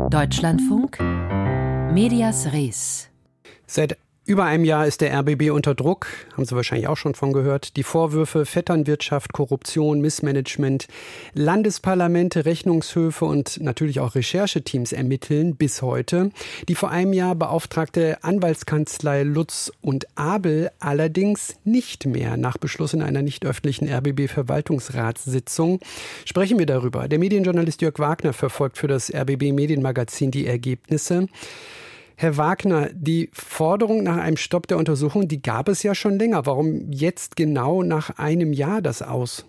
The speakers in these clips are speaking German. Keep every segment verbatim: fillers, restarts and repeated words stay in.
Deutschlandfunk, Medias Res. Seit über einem Jahr ist der R B B unter Druck, haben Sie wahrscheinlich auch schon von gehört. Die Vorwürfe Vetternwirtschaft, Korruption, Missmanagement, Landesparlamente, Rechnungshöfe und natürlich auch Rechercheteams ermitteln bis heute. Die vor einem Jahr beauftragte Anwaltskanzlei Lutz und Abel allerdings nicht mehr. Nach Beschluss in einer nicht öffentlichen R B B-Verwaltungsratssitzung sprechen wir darüber. Der Medienjournalist Jörg Wagner verfolgt für das R B B-Medienmagazin die Ergebnisse. Herr Wagner, die Forderung nach einem Stopp der Untersuchung, die gab es ja schon länger. Warum jetzt genau nach einem Jahr das aus?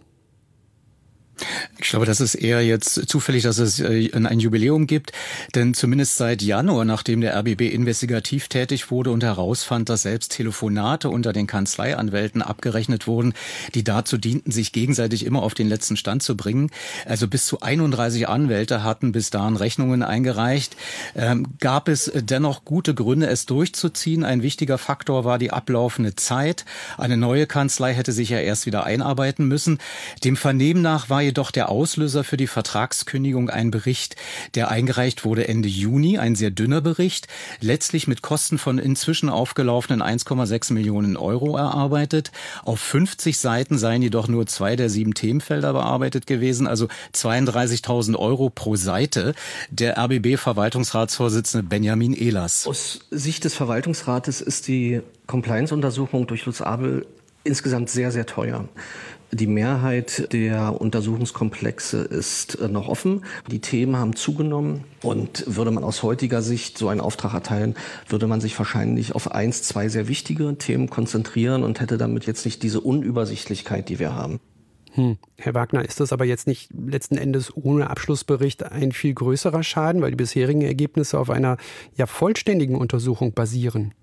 Ich glaube, das ist eher jetzt zufällig, dass es ein Jubiläum gibt, denn zumindest seit Januar, nachdem der R B B investigativ tätig wurde und herausfand, dass selbst Telefonate unter den Kanzleianwälten abgerechnet wurden, die dazu dienten, sich gegenseitig immer auf den letzten Stand zu bringen. Also bis zu einunddreißig Anwälte hatten bis dahin Rechnungen eingereicht. Ähm, gab es dennoch gute Gründe, es durchzuziehen. Ein wichtiger Faktor war die ablaufende Zeit. Eine neue Kanzlei hätte sich ja erst wieder einarbeiten müssen. Dem Vernehmen nach war jedoch der Auslöser für die Vertragskündigung ein Bericht, der eingereicht wurde Ende Juni, ein sehr dünner Bericht, letztlich mit Kosten von inzwischen aufgelaufenen eins Komma sechs Millionen Euro erarbeitet. Auf fünfzig Seiten seien jedoch nur zwei der sieben Themenfelder bearbeitet gewesen, also zweiunddreißigtausend Euro pro Seite. Der R B B-Verwaltungsratsvorsitzende Benjamin Ehlers. Aus Sicht des Verwaltungsrates ist die Compliance-Untersuchung durch Lutz Abel insgesamt sehr, sehr teuer. Die Mehrheit der Untersuchungskomplexe ist noch offen. Die Themen haben zugenommen und würde man aus heutiger Sicht so einen Auftrag erteilen, würde man sich wahrscheinlich auf eins, zwei sehr wichtige Themen konzentrieren und hätte damit jetzt nicht diese Unübersichtlichkeit, die wir haben. Hm. Herr Wagner, ist das aber jetzt nicht letzten Endes ohne Abschlussbericht ein viel größerer Schaden, weil die bisherigen Ergebnisse auf einer ja vollständigen Untersuchung basieren?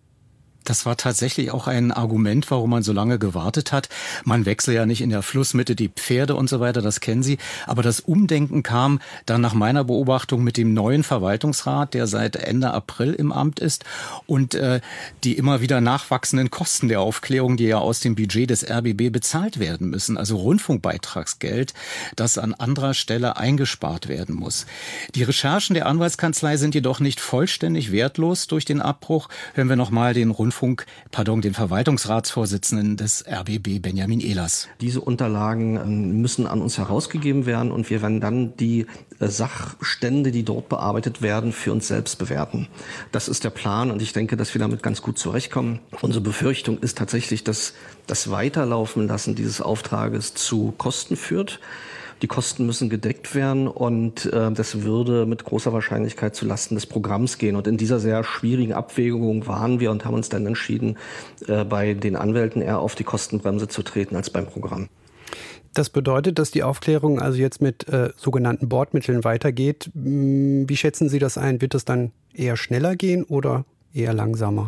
Das war tatsächlich auch ein Argument, warum man so lange gewartet hat. Man wechselt ja nicht in der Flussmitte die Pferde und so weiter, das kennen Sie. Aber das Umdenken kam dann nach meiner Beobachtung mit dem neuen Verwaltungsrat, der seit Ende April im Amt ist, und äh, die immer wieder nachwachsenden Kosten der Aufklärung, die ja aus dem Budget des R B B bezahlt werden müssen, also Rundfunkbeitragsgeld, das an anderer Stelle eingespart werden muss. Die Recherchen der Anwaltskanzlei sind jedoch nicht vollständig wertlos durch den Abbruch. Hören wir nochmal den Rundfunk Funk, pardon, den Verwaltungsratsvorsitzenden des R B B, Benjamin Ehlers. Diese Unterlagen müssen an uns herausgegeben werden und wir werden dann die Sachstände, die dort bearbeitet werden, für uns selbst bewerten. Das ist der Plan und ich denke, dass wir damit ganz gut zurechtkommen. Unsere Befürchtung ist tatsächlich, dass das Weiterlaufen lassen dieses Auftrages zu Kosten führt. Die Kosten müssen gedeckt werden und äh, das würde mit großer Wahrscheinlichkeit zulasten des Programms gehen. Und in dieser sehr schwierigen Abwägung waren wir und haben uns dann entschieden, äh, bei den Anwälten eher auf die Kostenbremse zu treten als beim Programm. Das bedeutet, dass die Aufklärung also jetzt mit äh, sogenannten Bordmitteln weitergeht. Wie schätzen Sie das ein? Wird es dann eher schneller gehen oder eher langsamer?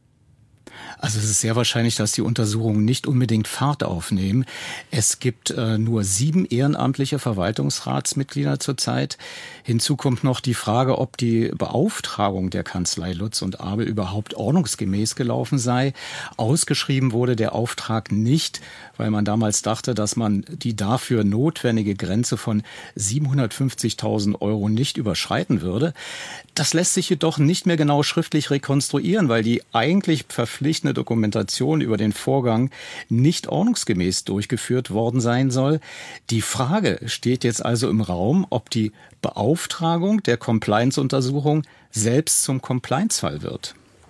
Also es ist sehr wahrscheinlich, dass die Untersuchungen nicht unbedingt Fahrt aufnehmen. Es gibt äh, nur sieben ehrenamtliche Verwaltungsratsmitglieder zurzeit. Hinzu kommt noch die Frage, ob die Beauftragung der Kanzlei Lutz und Abel überhaupt ordnungsgemäß gelaufen sei. Ausgeschrieben wurde der Auftrag nicht, weil man damals dachte, dass man die dafür notwendige Grenze von siebenhundertfünfzigtausend Euro nicht überschreiten würde. Das lässt sich jedoch nicht mehr genau schriftlich rekonstruieren, weil die eigentlich verpflichtende Dokumentation über den Vorgang nicht ordnungsgemäß durchgeführt worden sein soll. Die Frage steht jetzt also im Raum, ob die Beauftragung der Compliance-Untersuchung selbst zum Compliance-Fall wird.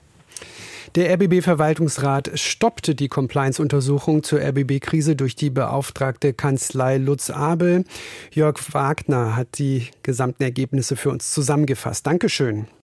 Der R B B-Verwaltungsrat stoppte die Compliance-Untersuchung zur R B B-Krise durch die beauftragte Kanzlei Lutz Abel. Jörg Wagner hat die gesamten Ergebnisse für uns zusammengefasst. Dankeschön.